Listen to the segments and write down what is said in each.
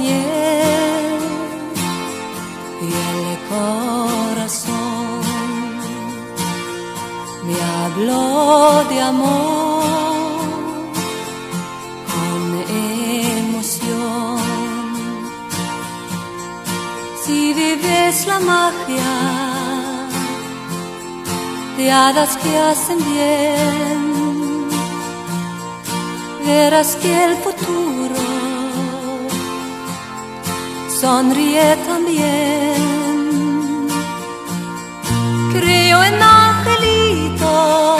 soñé y el corazón me habló de amor con emoción. Si vives la magia de hadas que hacen bien, verás que el futuro sonríe también. Creo en angelitos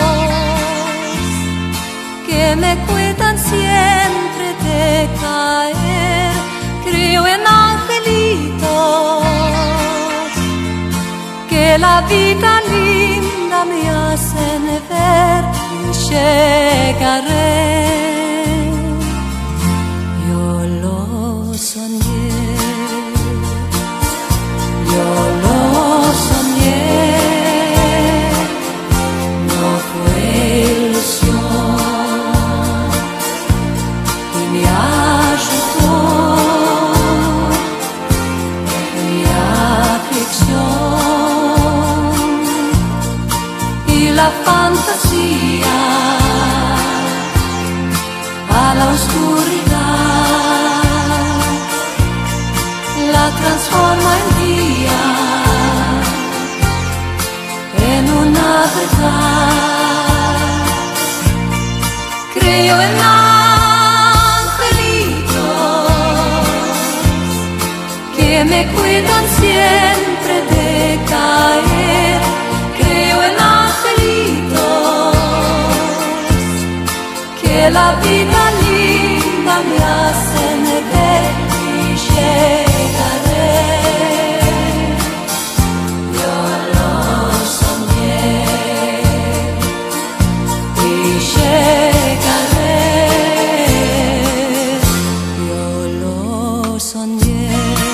que me cuidan siempre de caer. Creo en angelitos que la vida linda me hacen ver y llegaré. Yo lo soñé, yo lo soñé, no fue ilusión y me ayudó mi aflicción y la fantasía a la oscuridad la transforma en día, en una verdad. Creo en angelitos que me cuidan siempre de caer. Creo en angelitos que la vida linda me hacen ver y llegaré. Yo lo soñé y llegaré. Yo lo soñé.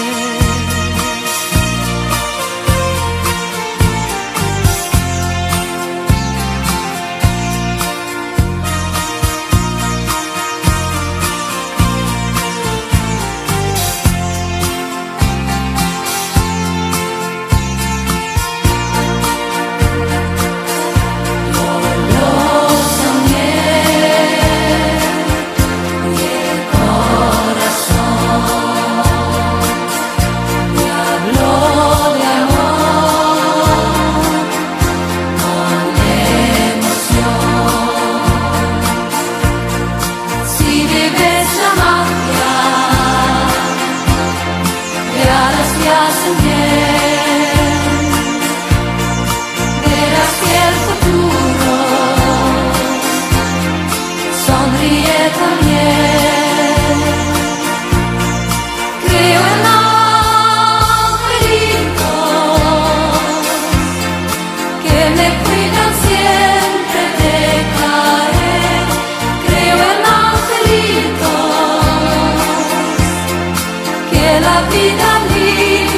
Verás que el futuro sonríe también. Creo en angelitos que me cuidan siempre de caer. Creo en angelitos que la vida linda